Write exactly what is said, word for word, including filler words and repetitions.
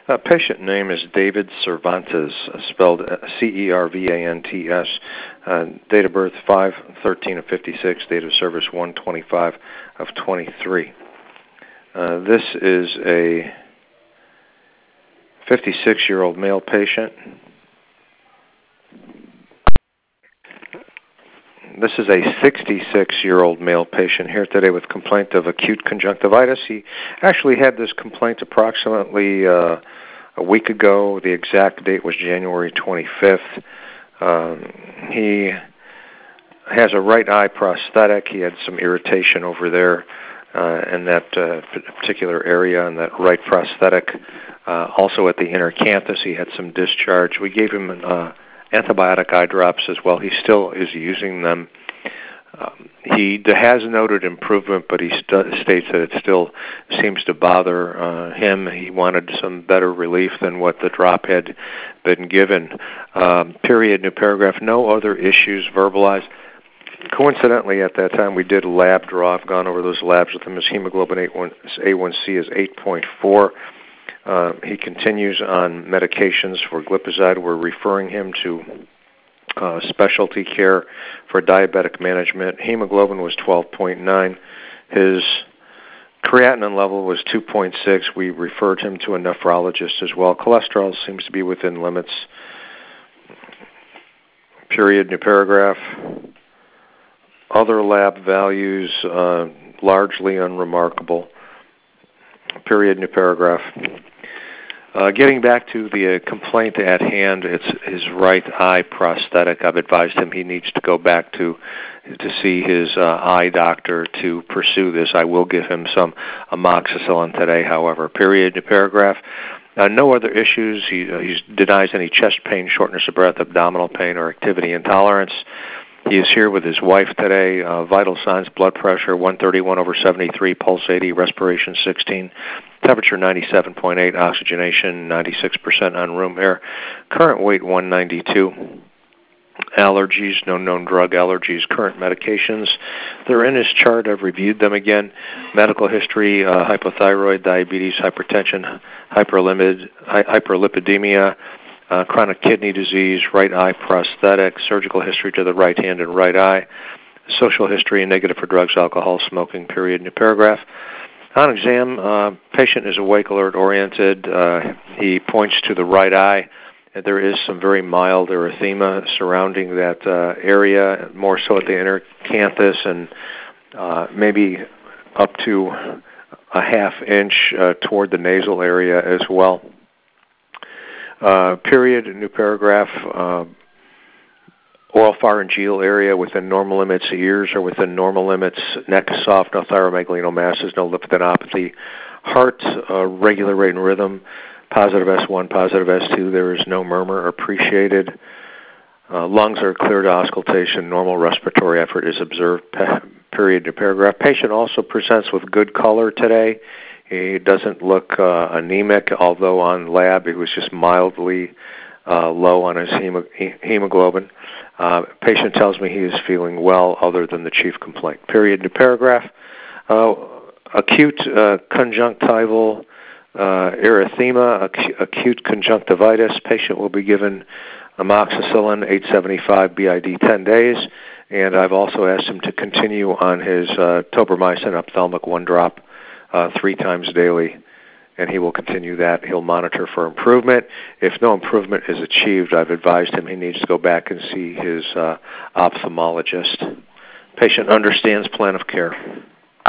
Uh, patient name is David Cervantes, uh, spelled C E R V A N T S. Uh, date of birth five thirteen of fifty-six. Date of service one twenty-five of twenty-three. Uh, this is a fifty-six-year-old male patient. This is a sixty-six-year-old male patient here today with complaint of acute conjunctivitis. He actually had this complaint approximately uh, a week ago. The exact date was January twenty-fifth. Um, he has a right eye prosthetic. He had some irritation over there uh, in that uh, particular area in that right prosthetic. Uh, also at the inner canthus, he had some discharge. We gave him an uh, antibiotic eye drops as well. He still is using them. Um, he has noted improvement, but he st- states that it still seems to bother uh, him. He wanted some better relief than what the drop had been given. Um, period, new paragraph, no other issues verbalized. Coincidentally, at that time, we did a lab draw. I've gone over those labs with him. His hemoglobin A one C is eight point four. Uh, he continues on medications for glipizide. We're referring him to uh, specialty care for diabetic management. Hemoglobin was twelve point nine. His creatinine level was two point six. We referred him to a nephrologist as well. Cholesterol seems to be within limits. Period, new paragraph. Other lab values, uh, largely unremarkable. Period, new paragraph. Uh, getting back to the uh, complaint at hand, it's his right eye prosthetic. I've advised him he needs to go back to to see his uh, eye doctor to pursue this. I will give him some amoxicillin today, however. Period, new paragraph. Uh, no other issues. He, uh, he denies any chest pain, shortness of breath, abdominal pain, or activity intolerance. He is here with his wife today. Uh, vital signs, blood pressure one thirty-one over seventy-three, pulse eighty, respiration sixteen, temperature ninety-seven point eight, oxygenation ninety-six percent on room air. Current weight one ninety-two. Allergies, no known drug allergies. Current medications, they're in his chart. I've reviewed them again. Medical history, uh, hypothyroid, diabetes, hypertension, hyperlipid, hyperlipidemia, Uh, chronic kidney disease, right eye prosthetic, surgical history to the right hand and right eye, social history negative for drugs, alcohol, smoking, period, new paragraph. On exam, uh, patient is awake, alert, oriented. Uh, he points to the right eye. There is some very mild erythema surrounding that uh, area, more so at the inner canthus and uh, maybe up to a half inch uh, toward the nasal area as well. Uh, period, new paragraph, uh, oropharyngeal area within normal limits, ears are within normal limits, neck soft, no thyromegalino masses, no lymphadenopathy, heart, uh, regular rate and rhythm, positive S one, positive S two, there is no murmur appreciated. Uh, lungs are clear to auscultation, normal respiratory effort is observed, period, new paragraph. Patient also presents with good color today. He doesn't look uh, anemic, although on lab he was just mildly uh, low on his hemo- hemoglobin. Uh, patient tells me he is feeling well other than the chief complaint. Period, new paragraph. Uh, acute uh, conjunctival uh, erythema, ac- acute conjunctivitis. Patient will be given amoxicillin eight seventy-five B I D ten days. And I've also asked him to continue on his uh, tobramycin ophthalmic one drop Uh, three times daily, and he will continue that. He'll monitor for improvement. If no improvement is achieved, I've advised him he needs to go back and see his uh, ophthalmologist. Patient understands plan of care.